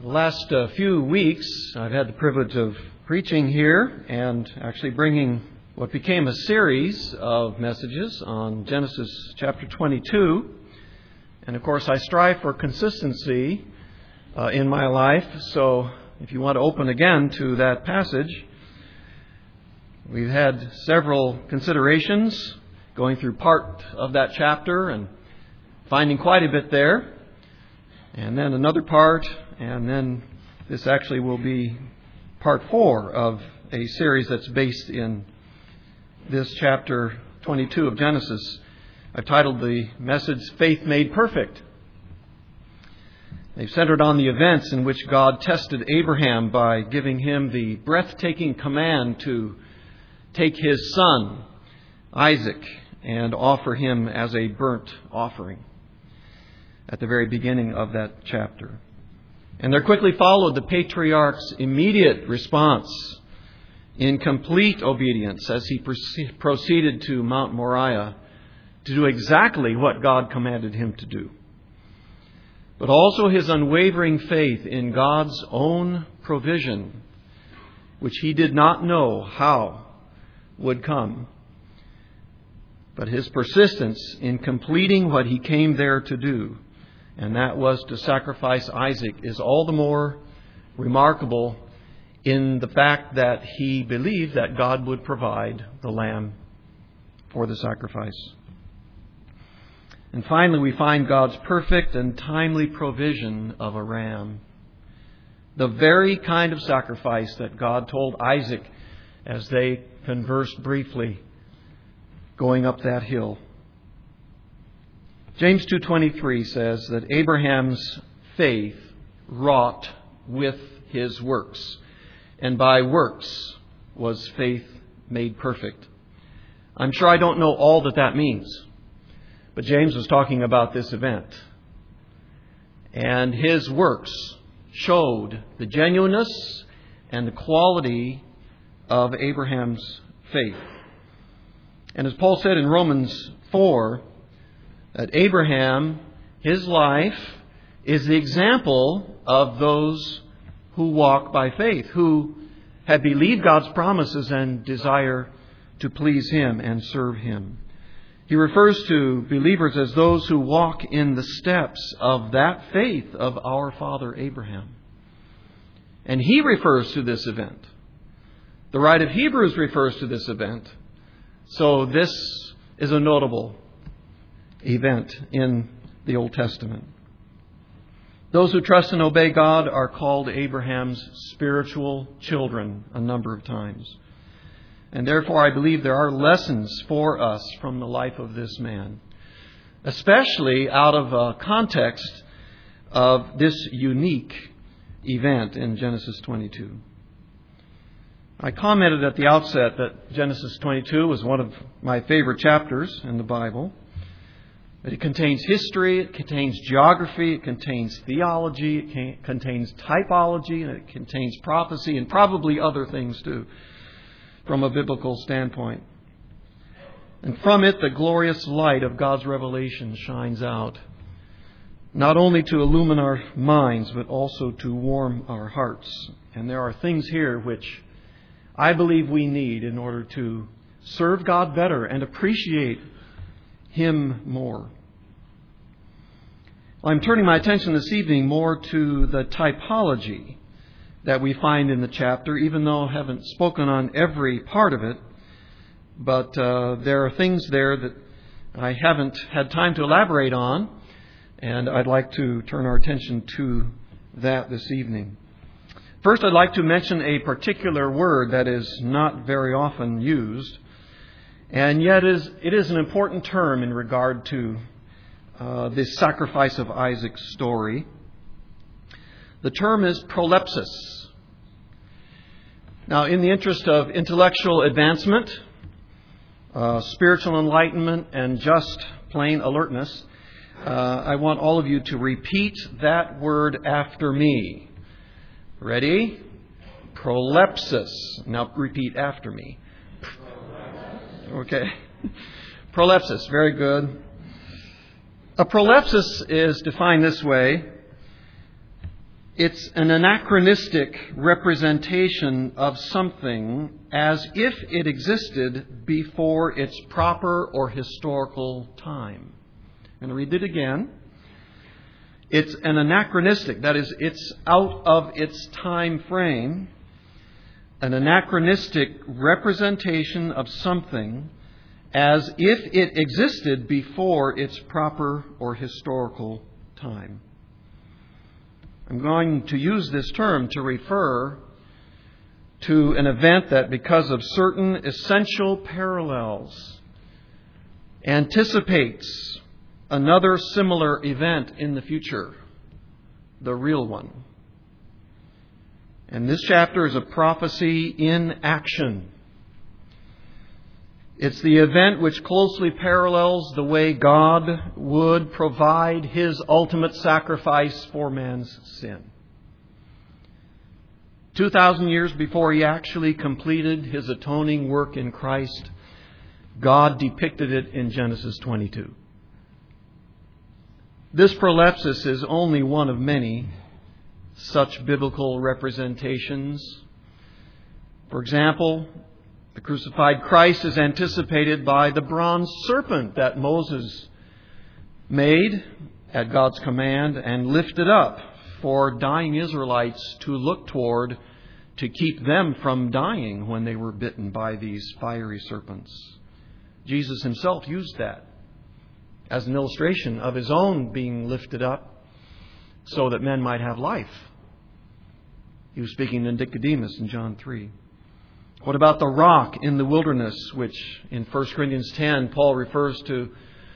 The last few weeks, I've had the privilege of preaching here and actually bringing what became a series of messages on Genesis chapter 22. And of course, I strive for consistency in my life. So if you want to open again to that passage, we've had several considerations going through part of that chapter and finding quite a bit there. And then another part, and then this actually will be part 4 of a series that's based in this chapter 22 of Genesis. I've titled the message, Faith Made Perfect. They've centered on the events in which God tested Abraham by giving him the breathtaking command to take his son, Isaac, and offer him as a burnt offering at the very beginning of that chapter. And there quickly followed the patriarch's immediate response in complete obedience as he proceeded to Mount Moriah to do exactly what God commanded him to do. But also his unwavering faith in God's own provision, which he did not know how would come. But his persistence in completing what he came there to do, and that was to sacrifice Isaac, is all the more remarkable in the fact that he believed that God would provide the lamb for the sacrifice. And finally, we find God's perfect and timely provision of a ram. The very kind of sacrifice that God told Isaac as they conversed briefly going up that hill. James 2:23 says that Abraham's faith wrought with his works, and by works was faith made perfect. I'm sure I don't know all that means, but James was talking about this event. And his works showed the genuineness and the quality of Abraham's faith. And as Paul said in Romans 4, that Abraham, his life, is the example of those who walk by faith, who have believed God's promises and desire to please Him and serve Him. He refers to believers as those who walk in the steps of that faith of our father Abraham. And he refers to this event. The writer of Hebrews refers to this event. So this is a notable event in the Old Testament. Those who trust and obey God are called Abraham's spiritual children a number of times. And therefore I believe there are lessons for us from the life of this man, especially out of a context of this unique event in Genesis 22. I commented at the outset that Genesis 22 was one of my favorite chapters in the Bible. It contains history, it contains geography, it contains theology, it contains typology, and it contains prophecy, and probably other things too, from a biblical standpoint. And from it, the glorious light of God's revelation shines out, not only to illumine our minds, but also to warm our hearts. And there are things here which I believe we need in order to serve God better and appreciate Him more. I'm turning my attention this evening more to the typology that we find in the chapter, even though I haven't spoken on every part of it. But there are things there that I haven't had time to elaborate on, and I'd like to turn our attention to that this evening. First, I'd like to mention a particular word that is not very often used, and yet it is an important term in regard to the sacrifice of Isaac's story. The term is prolepsis. Now, in the interest of intellectual advancement, spiritual enlightenment, and just plain alertness, I want all of you to repeat that word after me. Ready? Prolepsis. Now repeat after me. Okay. Prolepsis. Very good. A prolepsis is defined this way: It's an anachronistic representation of something as if it existed before its proper or historical time. I'm going to read it again. It's an anachronistic, that is, it's out of its time frame, an anachronistic representation of something as if it existed before its proper or historical time. I'm going to use this term to refer to an event that, because of certain essential parallels, anticipates another similar event in the future, the real one. And this chapter is a prophecy in action. It's the event which closely parallels the way God would provide His ultimate sacrifice for man's sin. 2,000 years before He actually completed His atoning work in Christ, God depicted it in Genesis 22. This prolepsis is only one of many such biblical representations. For example, the crucified Christ is anticipated by the bronze serpent that Moses made at God's command and lifted up for dying Israelites to look toward, to keep them from dying when they were bitten by these fiery serpents. Jesus Himself used that as an illustration of His own being lifted up so that men might have life. He was speaking to Nicodemus in John 3. What about the rock in the wilderness, which in 1 Corinthians 10 Paul refers to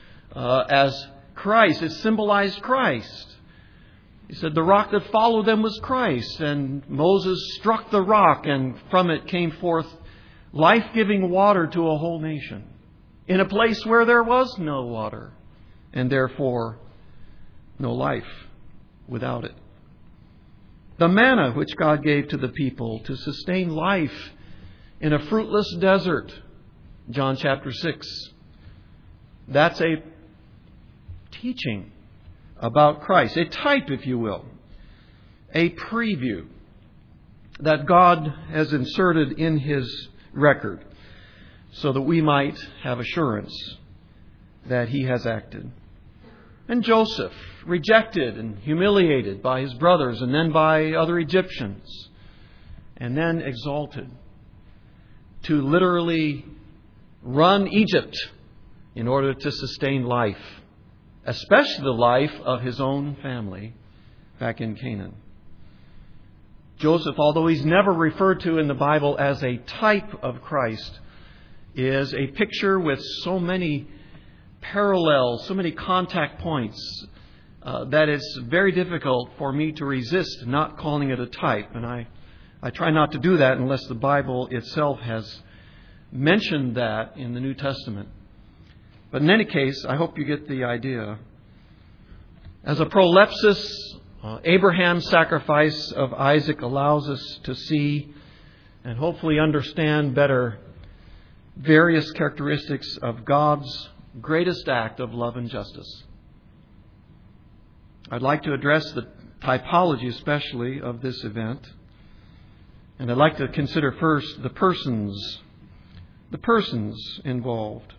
as Christ? It symbolized Christ. He said the rock that followed them was Christ, and Moses struck the rock, and from it came forth life-giving water to a whole nation, in a place where there was no water, and therefore no life without it. The manna which God gave to the people to sustain life in a fruitless desert, John chapter 6. That's a teaching about Christ, a type, if you will, a preview that God has inserted in His record so that we might have assurance that He has acted. And Joseph, rejected and humiliated by his brothers and then by other Egyptians, and then exalted to literally run Egypt in order to sustain life, especially the life of his own family back in Canaan. Joseph, although he's never referred to in the Bible as a type of Christ, is a picture with so many parallels, so many contact points, that it's very difficult for me to resist not calling it a type. And I try not to do that unless the Bible itself has mentioned that in the New Testament. But in any case, I hope you get the idea. As a prolepsis, Abraham's sacrifice of Isaac allows us to see and hopefully understand better various characteristics of God's greatest act of love and justice. I'd like to address the typology especially of this event. And I'd like to consider first the persons involved.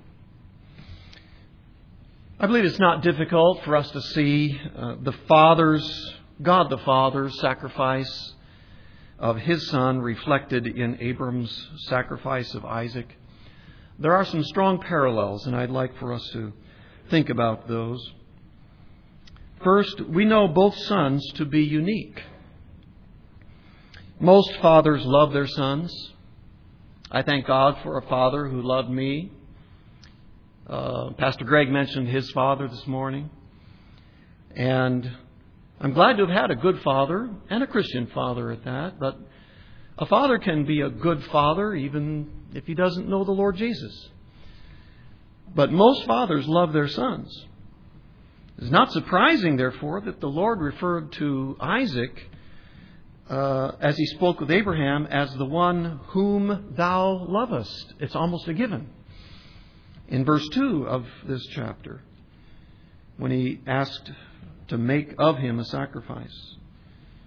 I believe it's not difficult for us to see God the Father's sacrifice of His Son reflected in Abram's sacrifice of Isaac. There are some strong parallels, and I'd like for us to think about those. First, we know both sons to be unique. Most fathers love their sons. I thank God for a father who loved me. Pastor Greg mentioned his father this morning. And I'm glad to have had a good father, and a Christian father at that. But a father can be a good father even if he doesn't know the Lord Jesus. But most fathers love their sons. It's not surprising, therefore, that the Lord referred to Isaac as He spoke with Abraham as the one whom thou lovest. It's almost a given. In verse 2 of this chapter, when He asked to make of him a sacrifice.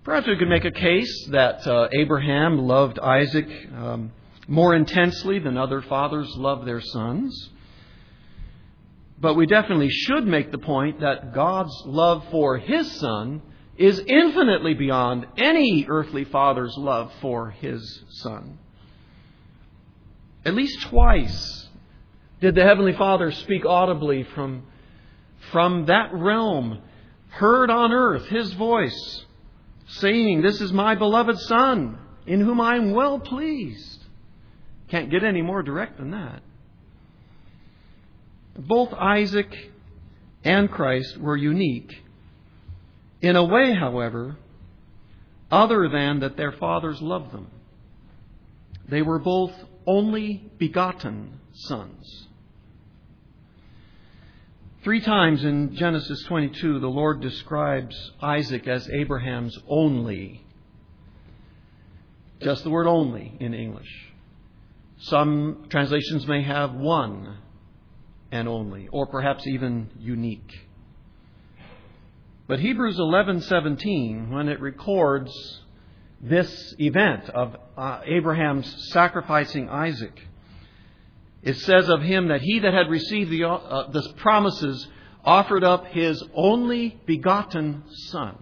Perhaps we could make a case that Abraham loved Isaac more intensely than other fathers loved their sons. But we definitely should make the point that God's love for His Son is infinitely beyond any earthly father's love for his Son. At least twice did the Heavenly Father speak audibly from that realm, heard on earth His voice, saying, "This is my beloved Son, in whom I am well pleased." Can't get any more direct than that. Both Isaac and Christ were unique in a way, however, other than that their fathers loved them. They were both only begotten sons. 3 times in Genesis 22, the Lord describes Isaac as Abraham's only. Just the word only in English. Some translations may have one and only, or perhaps even unique. But Hebrews 11:17, when it records this event of Abraham's sacrificing Isaac, it says of him that he that had received the promises offered up his only begotten Son.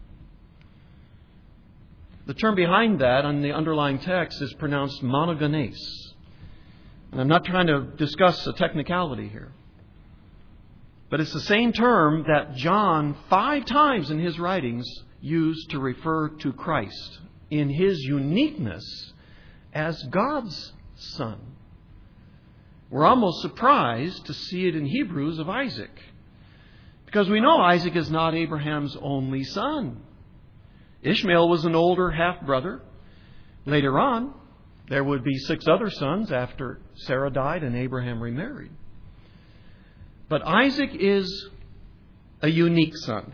The term behind that on the underlying text is pronounced monogenes. And I'm not trying to discuss a technicality here. But it's the same term that John 5 times in his writings used to refer to Christ in His uniqueness as God's Son. We're almost surprised to see it in Hebrews of Isaac, because we know Isaac is not Abraham's only son. Ishmael was an older half-brother. Later on, there would be 6 other sons after Sarah died and Abraham remarried. But Isaac is a unique son,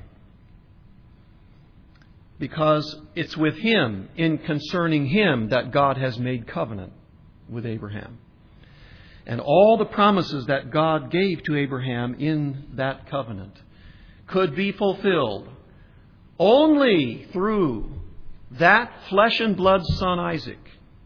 because it's with him, in concerning him, that God has made covenant with Abraham. And all the promises that God gave to Abraham in that covenant could be fulfilled only through that flesh and blood son Isaac.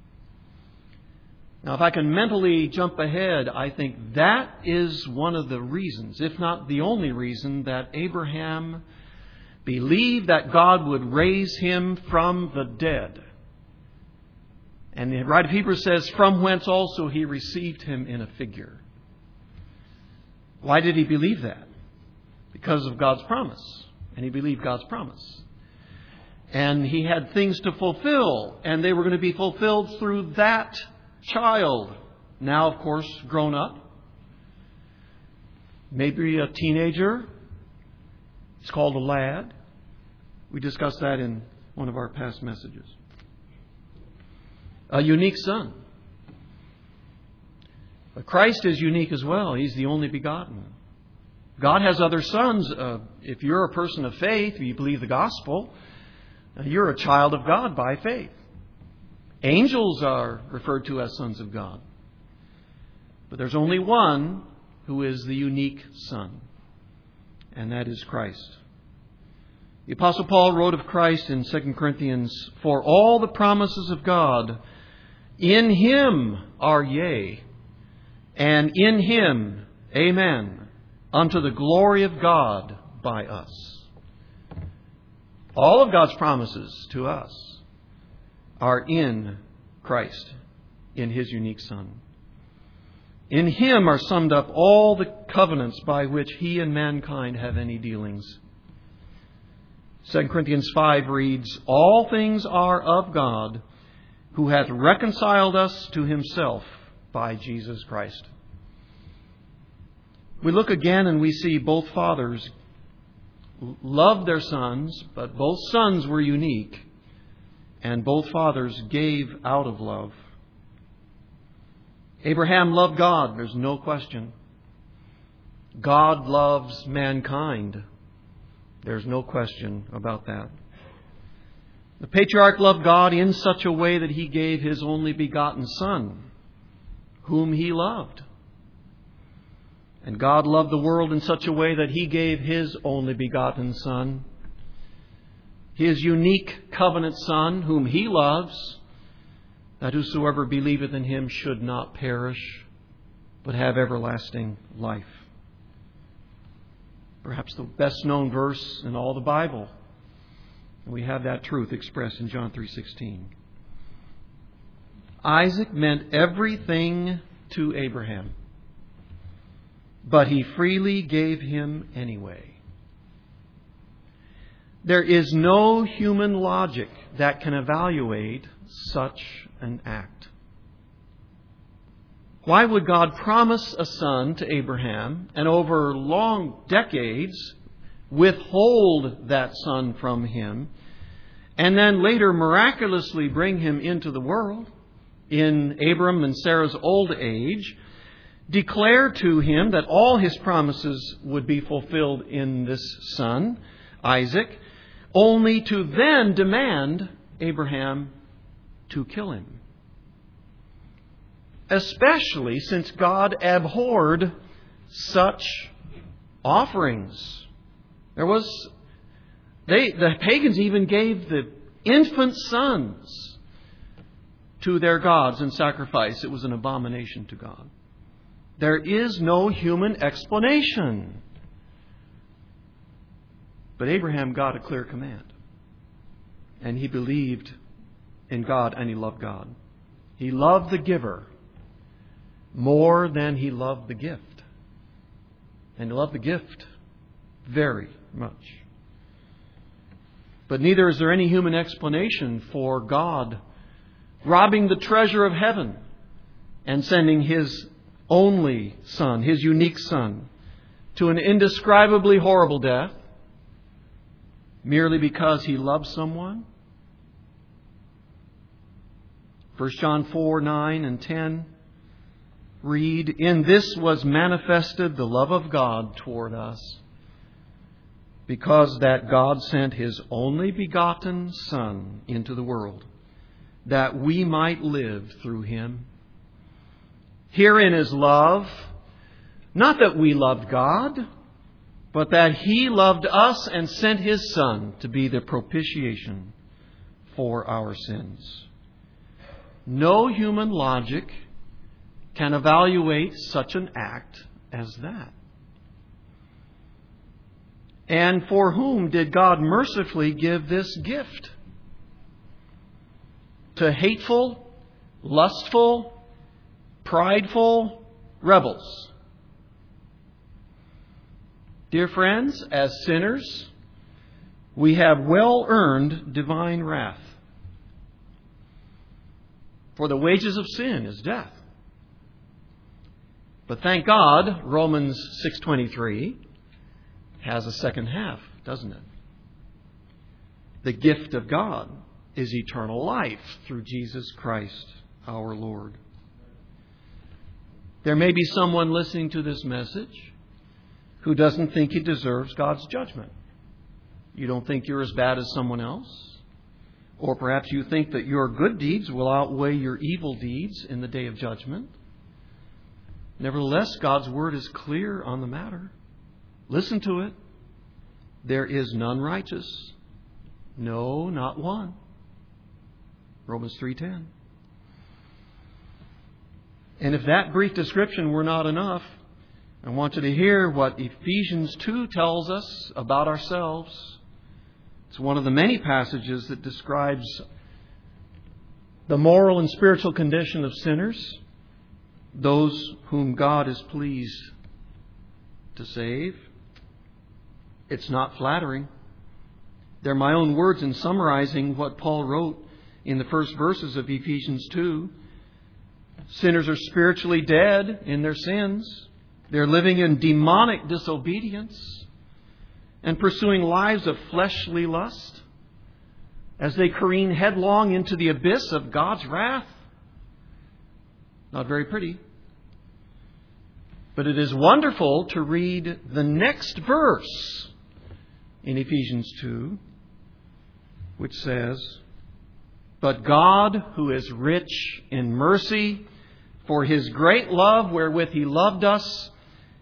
Now, if I can mentally jump ahead, I think that is one of the reasons, if not the only reason, that Abraham believed that God would raise him from the dead. And the writer of Hebrews says, "From whence also He received him in a figure." Why did he believe that? Because of God's promise. And he believed God's promise. And he had things to fulfill, and they were going to be fulfilled through that child, now of course grown up, maybe a teenager. It's called a lad. We discussed that in one of our past messages. A unique son. But Christ is unique as well. He's the only begotten. God has other sons. If you're a person of faith, you believe the gospel, you're a child of God by faith. Angels are referred to as sons of God. But there's only one who is the unique Son, and that is Christ. The Apostle Paul wrote of Christ in 2 Corinthians, "For all the promises of God in Him are yea, and in Him amen, unto the glory of God by us." All of God's promises to us are in Christ, in His unique Son. In Him are summed up all the covenants by which He and mankind have any dealings. 2 Corinthians 5 reads, "All things are of God, who hath reconciled us to Himself by Jesus Christ." We look again and we see both fathers loved their sons, but both sons were unique. And both fathers gave out of love. Abraham loved God, there's no question. God loves mankind. There's no question about that. The patriarch loved God in such a way that he gave his only begotten Son, whom he loved. And God loved the world in such a way that He gave His only begotten Son. His unique covenant Son, whom He loves, that whosoever believeth in Him should not perish, but have everlasting life. Perhaps the best known verse in all the Bible. And we have that truth expressed in John 3:16. Isaac meant everything to Abraham, but he freely gave him anyway. There is no human logic that can evaluate such an act. Why would God promise a son to Abraham and over long decades withhold that son from him and then later miraculously bring him into the world in Abram and Sarah's old age, declare to him that all his promises would be fulfilled in this son, Isaac, only to then demand Abraham to kill him? Especially since God abhorred such offerings. The pagans even gave the infant sons to their gods in sacrifice. It was an abomination to God. There is no human explanation. But Abraham got a clear command. And he believed in God and he loved God. He loved the giver more than he loved the gift. And he loved the gift very much. But neither is there any human explanation for God robbing the treasure of heaven and sending His only Son, His unique Son, to an indescribably horrible death merely because He loves someone. 1 John 4:9 and 10 read, "In this was manifested the love of God toward us, because that God sent His only begotten Son into the world, that we might live through Him. Herein is love, not that we loved God, but that He loved us and sent His Son to be the propitiation for our sins." No human logic can evaluate such an act as that. And for whom did God mercifully give this gift? To hateful, lustful, prideful rebels. Dear friends, as sinners, we have well-earned divine wrath. For the wages of sin is death. But thank God, Romans 6:23 has a second half, doesn't it? The gift of God is eternal life through Jesus Christ our Lord. There may be someone listening to this message who doesn't think he deserves God's judgment. You don't think you're as bad as someone else? Or perhaps you think that your good deeds will outweigh your evil deeds in the day of judgment. Nevertheless, God's Word is clear on the matter. Listen to it. There is none righteous. No, not one. Romans 3:10. And if that brief description were not enough, I want you to hear what Ephesians 2 tells us about ourselves. It's one of the many passages that describes the moral and spiritual condition of sinners, those whom God is pleased to save. It's not flattering. They're my own words in summarizing what Paul wrote in the first verses of Ephesians 2. Sinners are spiritually dead in their sins. They're living in demonic disobedience and pursuing lives of fleshly lust as they careen headlong into the abyss of God's wrath. Not very pretty. But it is wonderful to read the next verse in Ephesians 2, which says, "But God, who is rich in mercy, for His great love wherewith He loved us,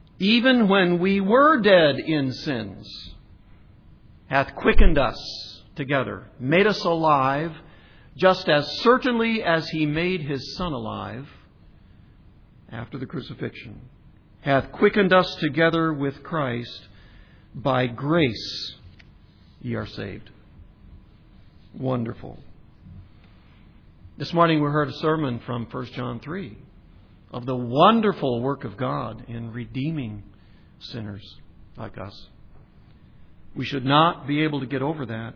even when we were dead in sins, hath quickened us together, made us alive, just as certainly as He made His Son alive after the crucifixion, hath quickened us together with Christ. By grace ye are saved. Wonderful. This morning we heard a sermon from 1 John 3 of the wonderful work of God in redeeming sinners like us. We should not be able to get over that.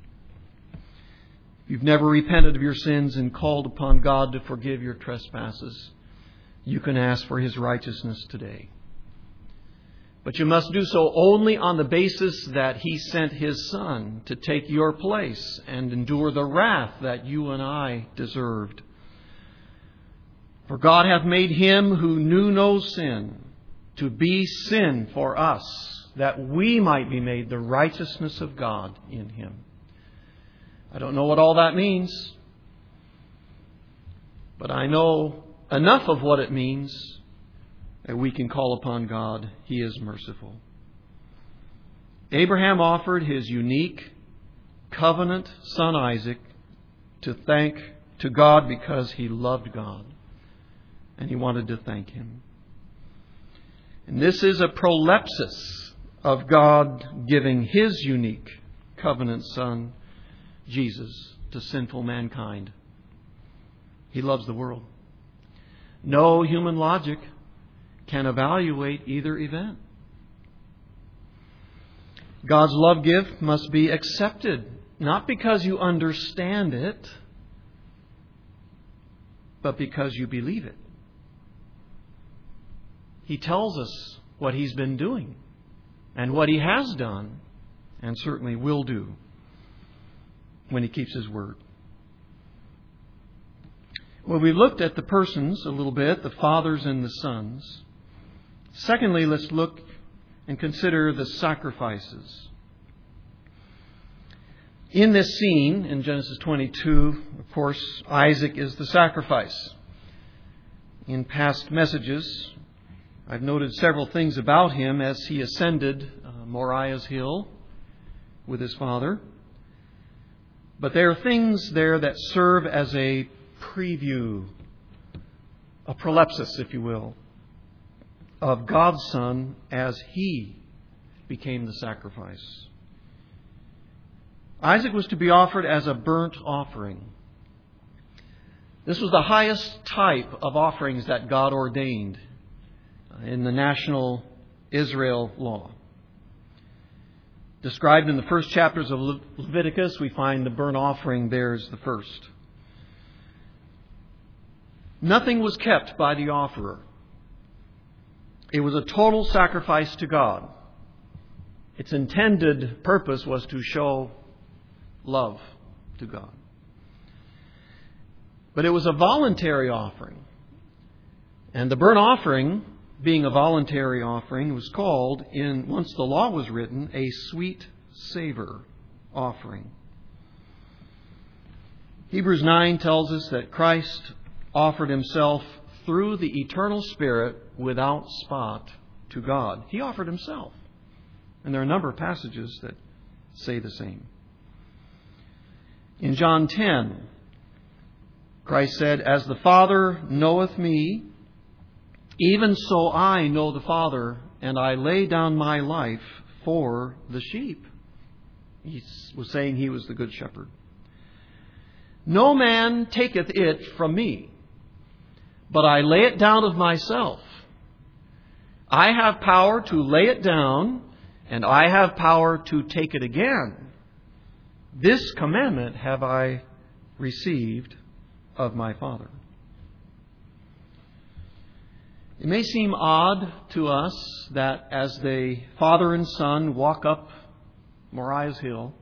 If you've never repented of your sins and called upon God to forgive your trespasses, you can ask for His righteousness today. But you must do so only on the basis that He sent His Son to take your place and endure the wrath that you and I deserved. For God hath made Him who knew no sin to be sin for us, that we might be made the righteousness of God in Him. I don't know what all that means, but I know enough of what it means that we can call upon God. He is merciful. Abraham offered his unique covenant son Isaac to thank to God because he loved God and he wanted to thank Him. And this is a prolepsis of God giving His unique covenant son, Jesus, to sinful mankind. He loves the world. No human logic can evaluate either event. God's love gift must be accepted, not because you understand it, but because you believe it. He tells us what He's been doing and what He has done and certainly will do when He keeps His word. Well, we looked at the persons a little bit, the fathers and the sons. Secondly, let's look and consider the sacrifices. In this scene, in Genesis 22, of course, Isaac is the sacrifice. In past messages, I've noted several things about him as he ascended Moriah's hill with his father. But there are things there that serve as a preview, a prolepsis, if you will, of God's Son as He became the sacrifice. Isaac was to be offered as a burnt offering. This was the highest type of offerings that God ordained in the national Israel law. Described in the first chapters of Leviticus, we find the burnt offering there is the first. Nothing was kept by the offerer. It was a total sacrifice to God. Its intended purpose was to show love to God. But it was a voluntary offering. And the burnt offering, being a voluntary offering, was called, once the law was written, a sweet savor offering. Hebrews 9 tells us that Christ offered Himself through the eternal Spirit without spot to God. He offered Himself. And there are a number of passages that say the same. In John 10, Christ said, "As the Father knoweth me, even so I know the Father, and I lay down my life for the sheep." He was saying He was the good shepherd. "No man taketh it from me, but I lay it down of myself. I have power to lay it down, and I have power to take it again. This commandment have I received of my Father." It may seem odd to us that as the father and son walk up Moriah's hill,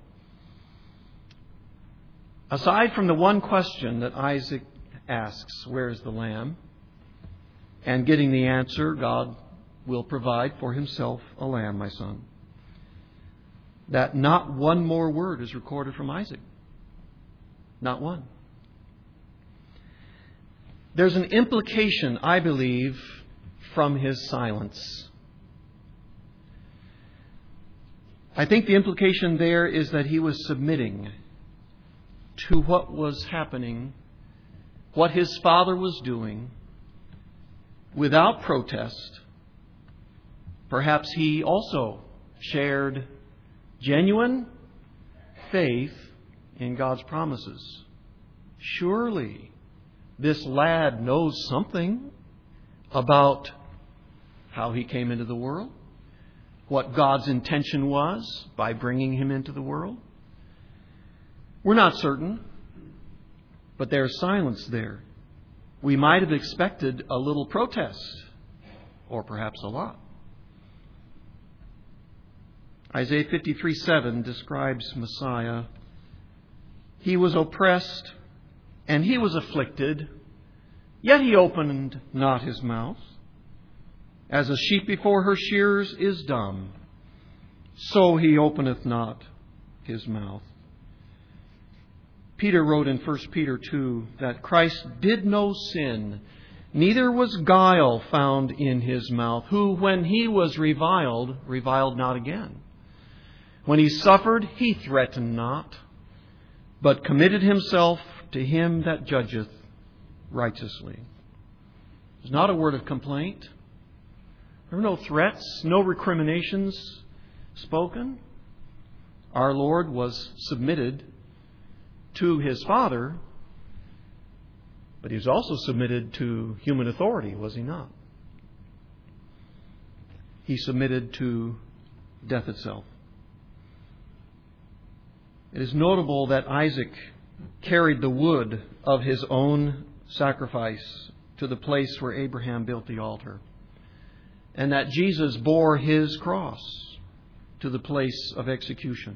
aside from the one question that Isaac asks, "Where is the lamb?" and getting the answer, "God will provide for Himself a lamb, my son," that not one more word is recorded from Isaac. Not one. There's an implication, I believe, from his silence. I think the implication there is that he was submitting to what was happening, what his Father was doing, without protest. Perhaps he also shared genuine faith in God's promises. Surely this lad knows something about how he came into the world, what God's intention was by bringing him into the world. We're not certain, but there's silence there. We might have expected a little protest, or perhaps a lot. Isaiah 53:7 describes Messiah. He was oppressed and he was afflicted, yet he opened not his mouth. As a sheep before her shearers is dumb, so he openeth not his mouth. Peter wrote in 1 Peter 2 that Christ did no sin, neither was guile found in his mouth, who, when he was reviled, reviled not again. When he suffered, he threatened not, but committed himself to him that judgeth righteously. There's not a word of complaint. There were no threats, no recriminations spoken. Our Lord was submitted to his Father, but he was also submitted to human authority, was he not? He submitted to death itself. It is notable that Isaac carried the wood of his own sacrifice to the place where Abraham built the altar, and that Jesus bore his cross to the place of execution.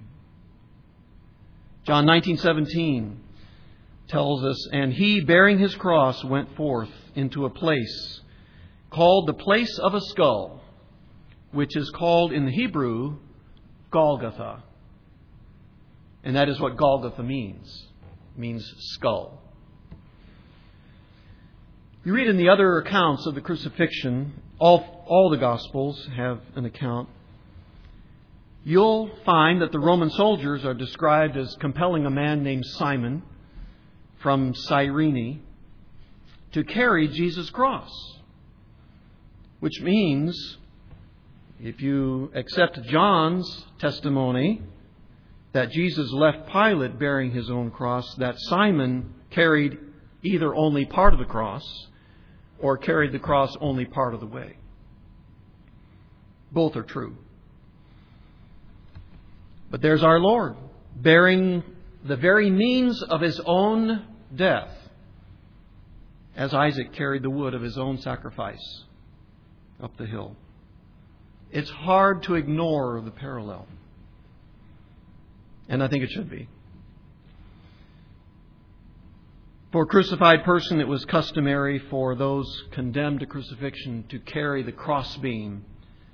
John 19:17 tells us, and he, bearing his cross, went forth into a place called the place of a skull, which is called in the Hebrew Golgotha. And that is what Golgotha means. It means skull. You read in the other accounts of the crucifixion, all the Gospels have an account. You'll find that the Roman soldiers are described as compelling a man named Simon from Cyrene to carry Jesus' cross. Which means, if you accept John's testimony that Jesus left Pilate bearing his own cross, that Simon carried either only part of the cross or carried the cross only part of the way. Both are true. But there's our Lord, bearing the very means of his own death, as Isaac carried the wood of his own sacrifice up the hill. It's hard to ignore the parallel. And I think it should be. For a crucified person, it was customary for those condemned to crucifixion to carry the crossbeam,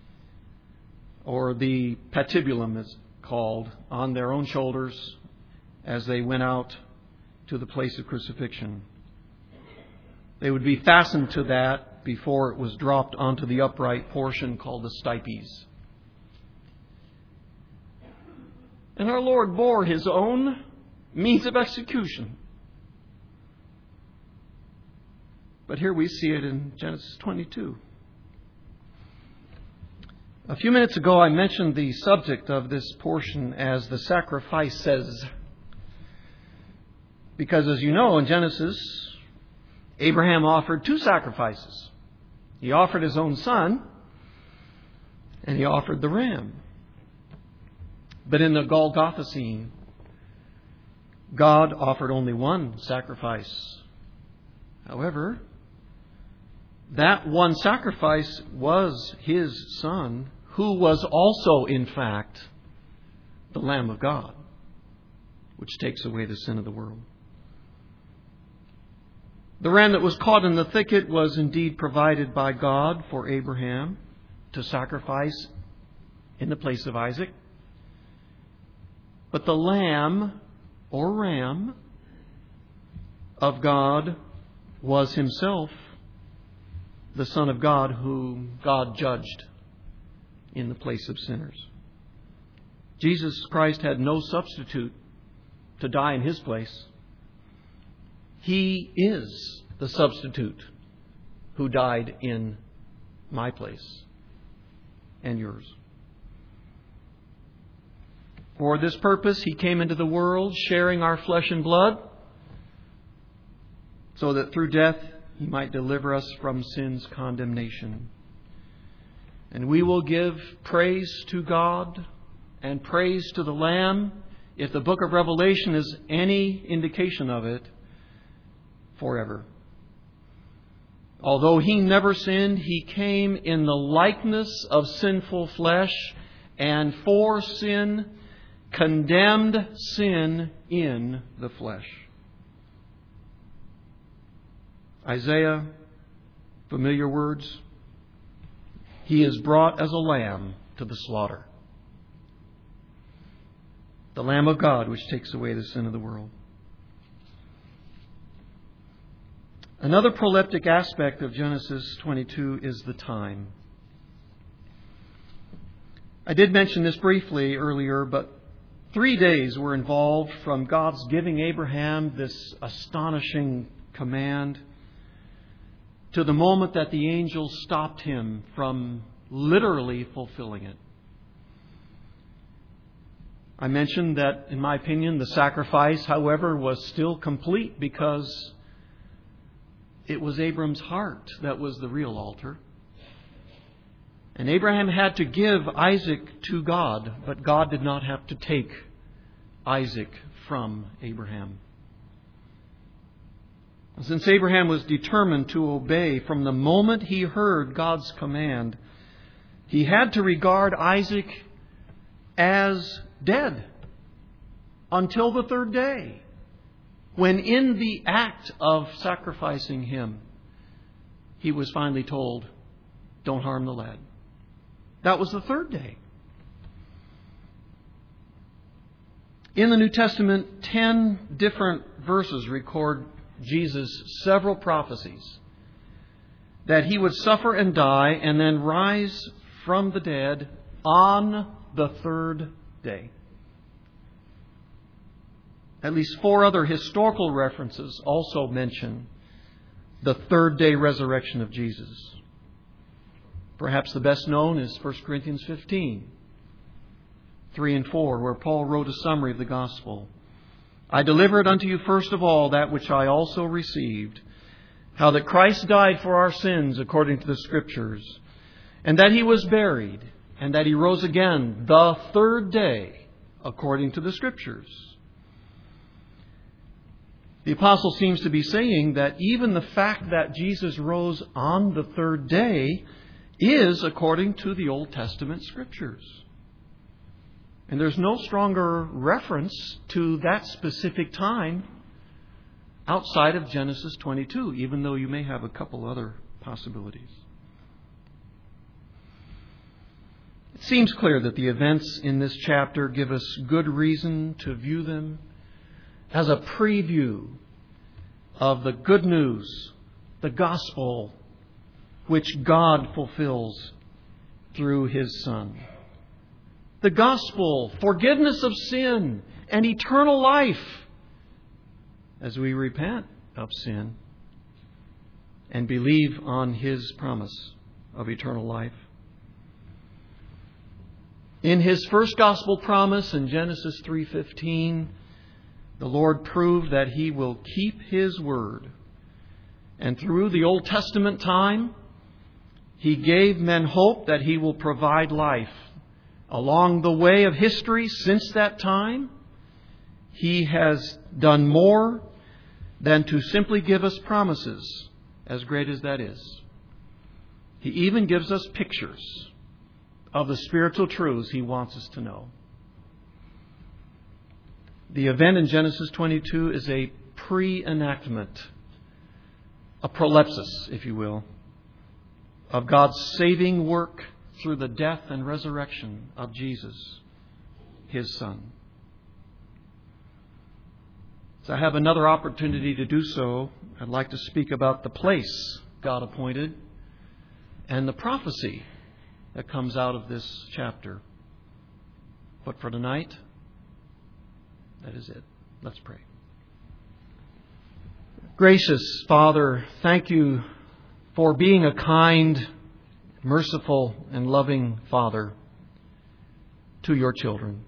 or the patibulum is called, on their own shoulders as they went out to the place of crucifixion. They would be fastened to that before it was dropped onto the upright portion called the stipes. And our Lord bore his own means of execution. But here we see it in Genesis 22. A few minutes ago I mentioned the subject of this portion as the sacrifices. Because as you know, in Genesis, Abraham offered two sacrifices. He offered his own son, and he offered the ram. But in the Golgotha scene, God offered only one sacrifice. However, that one sacrifice was his Son, who was also, in fact, the Lamb of God, which takes away the sin of the world. The ram that was caught in the thicket was indeed provided by God for Abraham to sacrifice in the place of Isaac. But the lamb or ram of God was himself the Son of God, whom God judged in the place of sinners. Jesus Christ had no substitute to die in His place. He is the substitute who died in my place and yours. For this purpose, He came into the world, sharing our flesh and blood, so that through death He might deliver us from sin's condemnation. And we will give praise to God and praise to the Lamb, if the book of Revelation is any indication of it, forever. Although He never sinned, He came in the likeness of sinful flesh, and for sin, condemned sin in the flesh. Isaiah, familiar words. He is brought as a lamb to the slaughter. The Lamb of God, which takes away the sin of the world. Another proleptic aspect of Genesis 22 is the time. I did mention this briefly earlier, but 3 days were involved from God's giving Abraham this astonishing command to the moment that the angel stopped him from literally fulfilling it. I mentioned that, in my opinion, the sacrifice, however, was still complete because it was Abram's heart that was the real altar. And Abraham had to give Isaac to God, but God did not have to take Isaac from Abraham. Since Abraham was determined to obey from the moment he heard God's command, he had to regard Isaac as dead until the third day, when in the act of sacrificing him, he was finally told, "Don't harm the lad." That was the third day. In the New Testament, 10 different verses record Jesus' several prophecies that He would suffer and die and then rise from the dead on the third day. At least 4 other historical references also mention the third day resurrection of Jesus. Perhaps the best known is 1 Corinthians 15, 3 and 4, where Paul wrote a summary of the gospel. "I delivered unto you first of all that which I also received, how that Christ died for our sins according to the Scriptures, and that He was buried, and that He rose again the third day according to the Scriptures." The apostle seems to be saying that even the fact that Jesus rose on the third day is according to the Old Testament Scriptures. And there's no stronger reference to that specific time outside of Genesis 22, even though you may have a couple other possibilities. It seems clear that the events in this chapter give us good reason to view them as a preview of the good news, the gospel, which God fulfills through His Son. The gospel, forgiveness of sin, and eternal life as we repent of sin and believe on His promise of eternal life. In His first gospel promise in Genesis 3:15, the Lord proved that He will keep His word. And through the Old Testament time, He gave men hope that He will provide life. Along the way of history since that time, He has done more than to simply give us promises, as great as that is. He even gives us pictures of the spiritual truths He wants us to know. The event in Genesis 22 is a pre-enactment, a prolepsis, if you will, of God's saving work through the death and resurrection of Jesus, His Son. So I have another opportunity to do so. I'd like to speak about the place God appointed and the prophecy that comes out of this chapter. But for tonight, that is it. Let's pray. Gracious Father, thank you for being a kind, merciful, and loving Father to your children.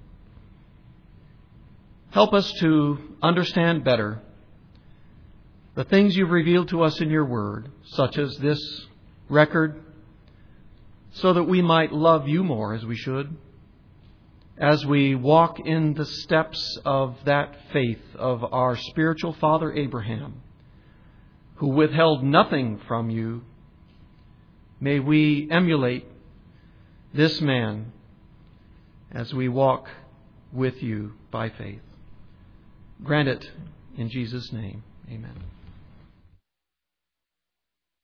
Help us to understand better the things you've revealed to us in your word, such as this record, so that we might love you more as we should, as we walk in the steps of that faith of our spiritual father Abraham, who withheld nothing from you. May we emulate this man as we walk with you by faith. Grant it in Jesus' name. Amen.